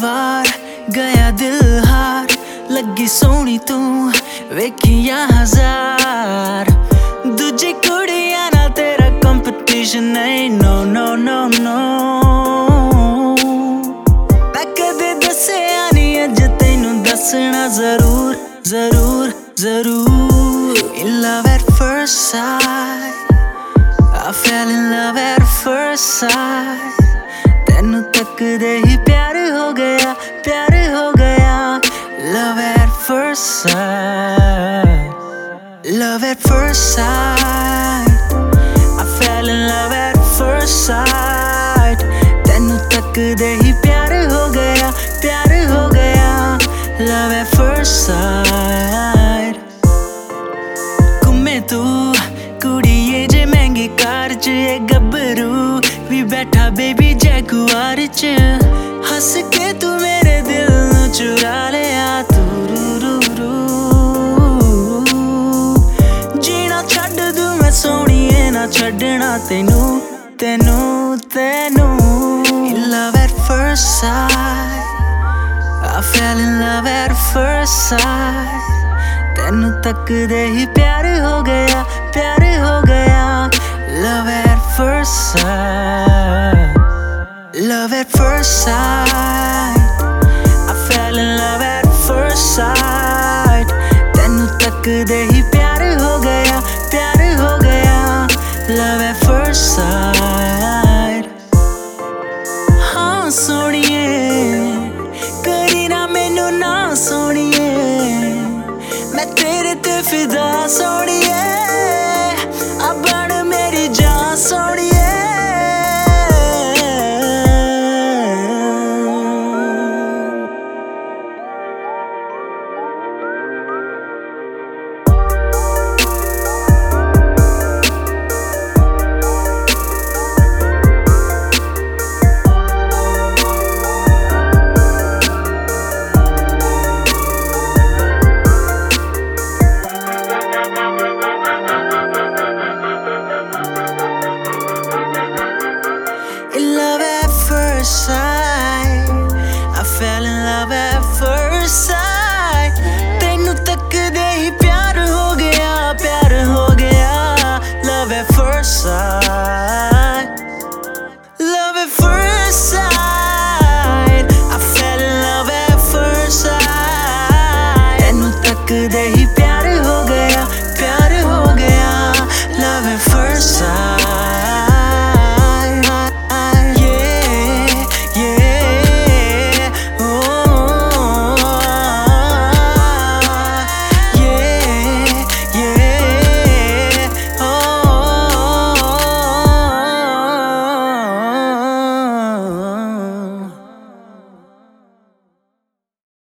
वार गया दिल हार, लगी सोनी तू वेखिया हजार। दूजी कुड़ियां नाल तेरा कंपटीशन नहीं, नो नो नो नो। मैं कदे दस्सिया नहीं, अज तैनू दसना जरूर जरूर जरूर। In love at first sight, I fell in love at first sight। तेनू तकदे ही प्यार हो गया, प्यार हो गया। Love at first sight, love at first sight। I fell in love at first sight। तेनू तकदे ही प्यार हो गया, प्यार हो गया। Love at first sight। घूमे तू कुड़िए जे महंगी कार च, ये गब्बरू भी बैठा बेबी जैगुआर च। हंस के तू मेरे दिल नू चुरा लिया तू, रू रू रू। जीना छड्ड दूं मैं सोहणीए, ना छड्डना तेनू तेनू तेनू। In love at first sight, I fell in love at first sight। तेनू तकदे ही प्यार हो गया, प्यार हो गया। Love at first sight, love at first sight। I fell in love at first sight। तेनू तकदे ही प्यार हो गया, प्यार हो गया। Love at first sight। हाँ सोहणीए करी ना मैनू ना सोहणीए, मैं तेरे ते फिदा सोहणीए।